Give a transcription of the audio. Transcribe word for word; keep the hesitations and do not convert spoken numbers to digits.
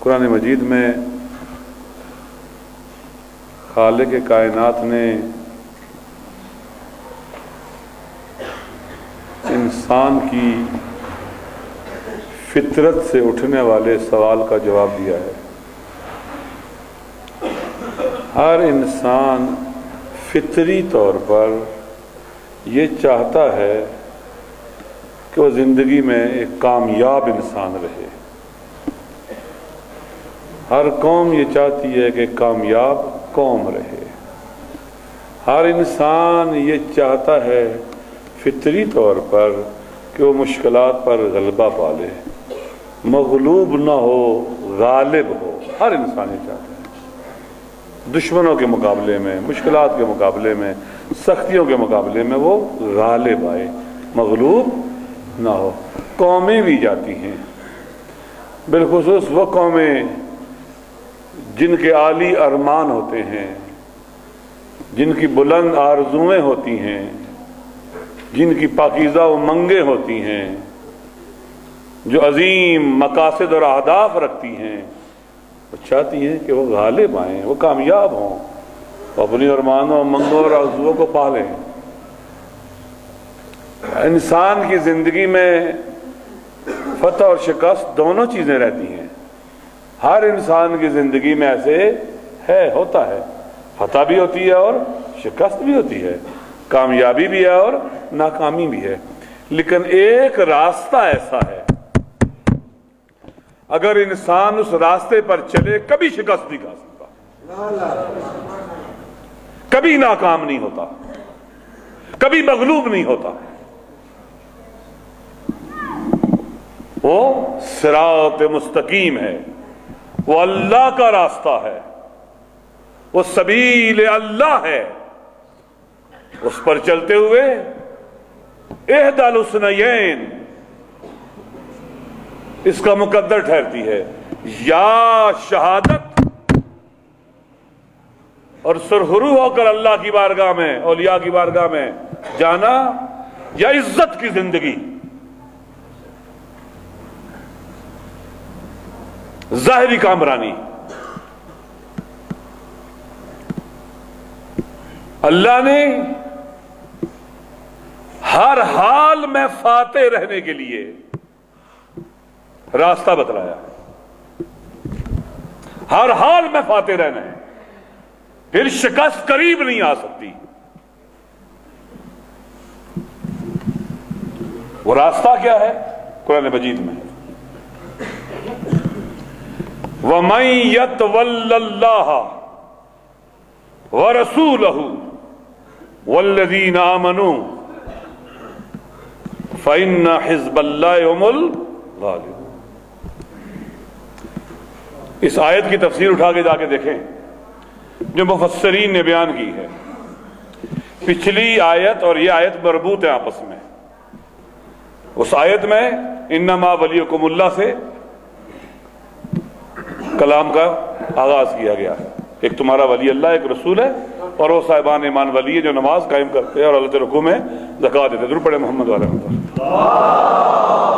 قرآن مجید میں خالق کائنات نے انسان کی فطرت سے اٹھنے والے سوال کا جواب دیا ہے۔ ہر انسان فطری طور پر یہ چاہتا ہے کہ وہ زندگی میں ایک کامیاب انسان رہے۔ ہر قوم یہ چاہتی ہے کہ کامیاب قوم رہے۔ ہر انسان یہ چاہتا ہے فطری طور پر کہ وہ مشکلات پر غلبہ پالے، مغلوب نہ ہو، غالب ہو۔ ہر انسان یہ چاہتا ہے دشمنوں کے مقابلے میں، مشکلات کے مقابلے میں، سختیوں کے مقابلے میں وہ غالب آئے، مغلوب نہ ہو۔ قومیں بھی جاتی ہیں، بالخصوص وہ قومیں جن کے عالی ارمان ہوتے ہیں، جن کی بلند آرزویں ہوتی ہیں، جن کی پاکیزہ امنگیں ہوتی ہیں، جو عظیم مقاصد اور اہداف رکھتی ہیں، وہ چاہتی ہیں کہ وہ غالب آئیں، وہ کامیاب ہوں، وہ اپنی ارمانوں امنگوں اور آرزوؤں کو پالیں۔ انسان کی زندگی میں فتح اور شکست دونوں چیزیں رہتی ہیں۔ ہر انسان کی زندگی میں ایسے ہے، ہوتا ہے، فتح بھی ہوتی ہے اور شکست بھی ہوتی ہے، کامیابی بھی ہے اور ناکامی بھی ہے۔ لیکن ایک راستہ ایسا ہے، اگر انسان اس راستے پر چلے کبھی شکست نہیں کھا سکتا، کبھی ناکام نہیں ہوتا، کبھی مغلوب نہیں ہوتا۔ وہ صراط مستقیم ہے، وہ اللہ کا راستہ ہے، وہ سبیل اللہ ہے۔ اس پر چلتے ہوئے احدی الحسنیین اس کا مقدر ٹھہرتی ہے، یا شہادت اور سرخرو ہو کر اللہ کی بارگاہ میں، اولیاء کی بارگاہ میں جانا، یا عزت کی زندگی، ظاہری کامرانی۔ اللہ نے ہر حال میں فاتح رہنے کے لیے راستہ بتلایا، ہر حال میں فاتح رہنا ہے، پھر شکست قریب نہیں آ سکتی۔ وہ راستہ کیا ہے؟ قرآن مجید میں وَمَن يَتَوَلَّ اللَّهَ وَرَسُولَهُ وَالَّذِينَ آمَنُوا فَإِنَّ حِزْبَ اللَّهِ هُمُ الْغَالِبُونَ۔ اس آیت کی تفسیر اٹھا کے جا کے دیکھیں جو مفسرین نے بیان کی ہے۔ پچھلی آیت اور یہ آیت مربوط ہے آپس میں۔ اس آیت میں انما ولیکم اللہ سے کلام کا آغاز کیا گیا ہے۔ ایک تمہارا ولی اللہ، ایک رسول ہے، اور وہ صاحبان ایمان ولی ہے جو نماز قائم کرتے ہیں اور اللہ کے رکوع میں زکوٰۃ دیتے ہیں۔ درود پڑھیں محمد علیہ وسلم۔